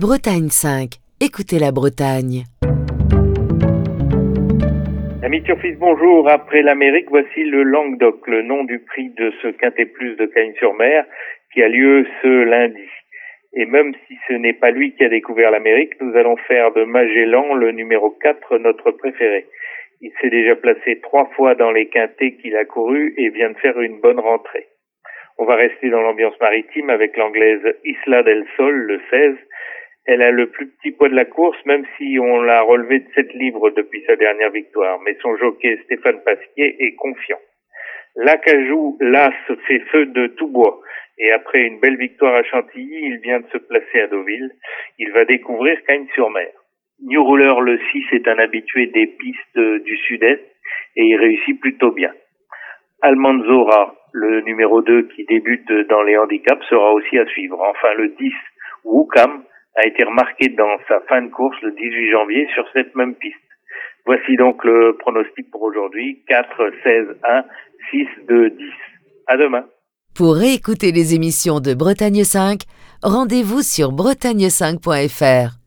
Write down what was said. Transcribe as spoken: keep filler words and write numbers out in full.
Bretagne cinq. Écoutez la Bretagne. Amis Turfis, bonjour. Après l'Amérique, voici le Languedoc, le nom du prix de ce Quintet Plus de Cagnes-sur-Mer qui a lieu ce lundi. Et même si ce n'est pas lui qui a découvert l'Amérique, nous allons faire de Magellan le numéro quatre notre préféré. Il s'est déjà placé trois fois dans les quintets qu'il a courus et vient de faire une bonne rentrée. On va rester dans l'ambiance maritime avec l'anglaise Isla del Sol, le seize. Elle a le plus petit poids de la course, même si on l'a relevé de sept livres depuis sa dernière victoire. Mais son jockey Stéphane Pasquier est confiant. L'Acajou, là, se fait feu de tout bois. Et après une belle victoire à Chantilly, il vient de se placer à Deauville. Il va découvrir Cagnes-sur-Mer. New Ruler, le six, est un habitué des pistes du sud-est et il réussit plutôt bien. Almanzora, le numéro deux qui débute dans les handicaps, sera aussi à suivre. Enfin, le dix, Wookam, a été remarqué dans sa fin de course le dix-huit janvier sur cette même piste. Voici donc le pronostic pour aujourd'hui. quatre, seize, un, six, deux, dix. À demain. Pour réécouter les émissions de Bretagne cinq, rendez-vous sur bretagne cinq point f r.